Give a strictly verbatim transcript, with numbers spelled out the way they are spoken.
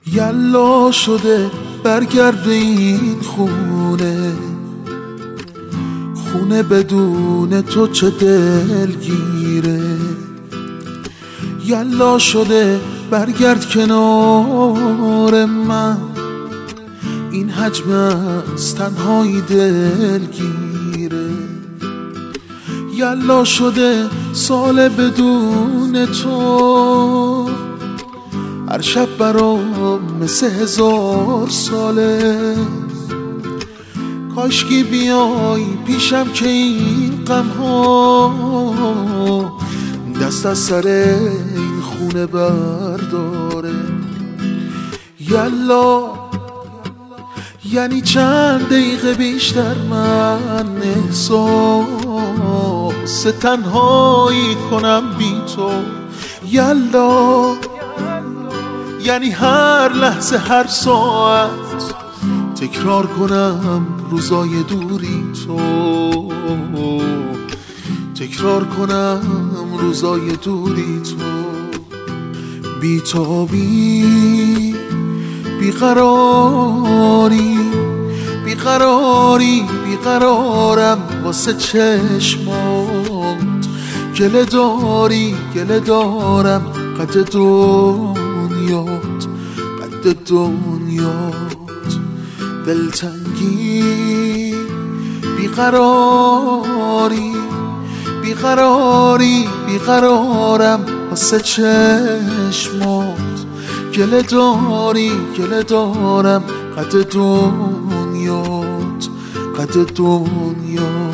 یلا شده برگرد به این خونه، خونه بدون تو چه دلگیره. یلا شده برگرد کنار من، این حجم از تنهایی دلگیره. یلا شده سال بدون تو، هر شب برام مثل هزار ساله. کاشکی بیای پیشم که این غم ها دست از سر این خونه برداره. یلا یعنی چند دقیقه بیشتر من احساس تنهایی کنم بی تو. یلا یعنی هر لحظه هر ساعت تکرار کنم روزای دوری تو، تکرار کنم روزای دوری تو. بیتابی بیقراری بیقراری بیقرارم واسه چشمات. گله داری گله دارم قد دنیات قد دنیات. دلتنگی بیقراری بیقراری بیقرارم واسه چشمات. گله داری گله دارم قد دنیات قد دنیات.